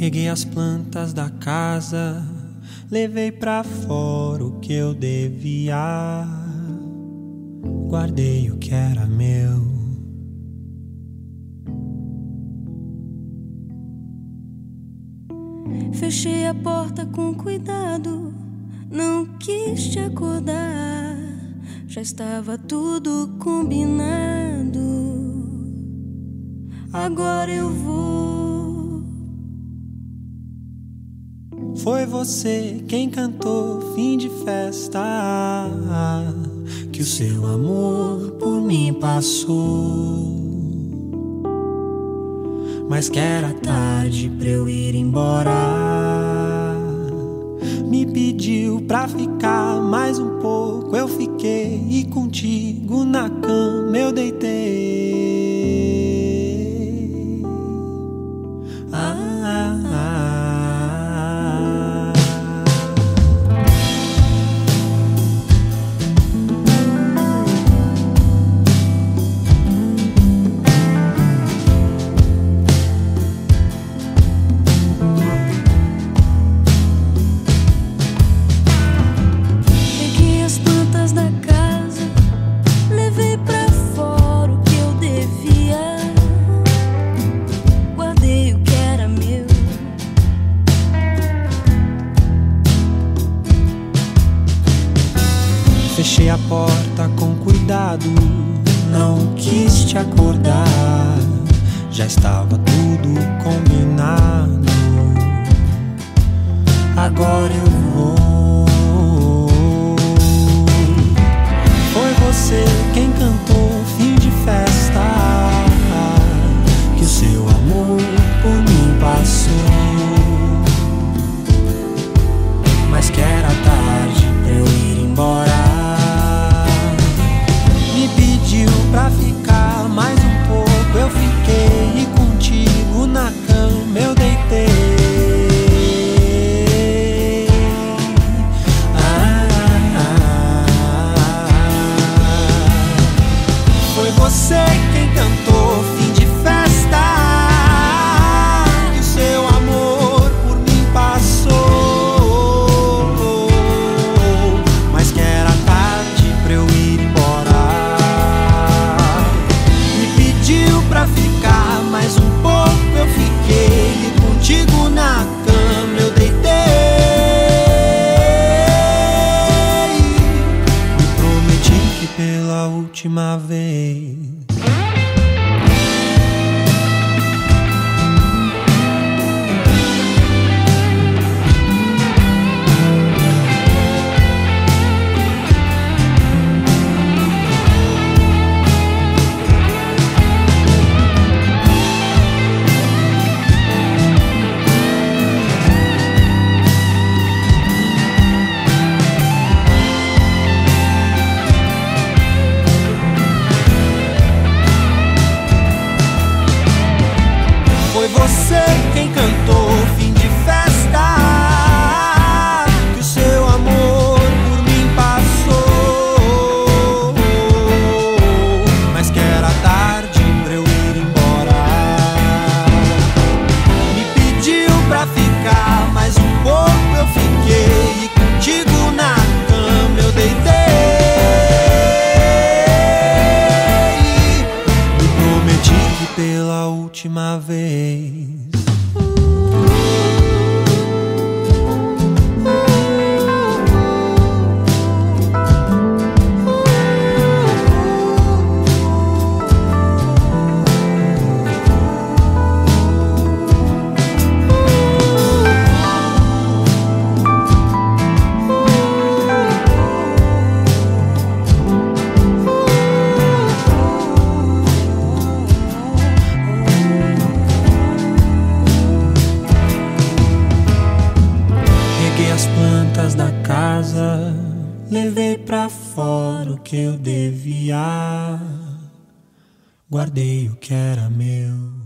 Reguei as plantas da casa, levei pra fora o que eu devia, guardei o que era meu. Fechei a porta com cuidado, não quis te acordar, já estava tudo combinado. Agora eu vou. Foi você quem cantou fim de festa, que o seu amor por mim passou, mas que era tarde pra eu ir embora. Me pediu pra ficar mais um pouco, eu fiquei, e contigo na cama eu deitei. Fechei a porta com cuidado, não quis te acordar, já estava tudo combinado. Agora eu vou. Foi você quem cantou fim de festa, que o seu amor por mim passou, mas que era tarde pra eu ir embora. Pra ficar mais um pouco eu fiquei, e contigo na cama eu deitei. Foi você quem cantou fim de festa, que o seu amor por mim passou, mas que era tarde pra eu ir embora. Pra ficar mais um pouco eu fiquei, e contigo na cama eu deitei. Me prometi que pela última vez. Foi você quem cantou fim de festa, que o seu amor por mim passou, mas que era tarde pra eu ir embora. Me pediu pra ficar mais um pouco, eu fiquei, e contigo na cama eu deitei. Me prometi que pela última vez. As plantas da casa, levei pra fora o que eu devia, guardei o que era meu.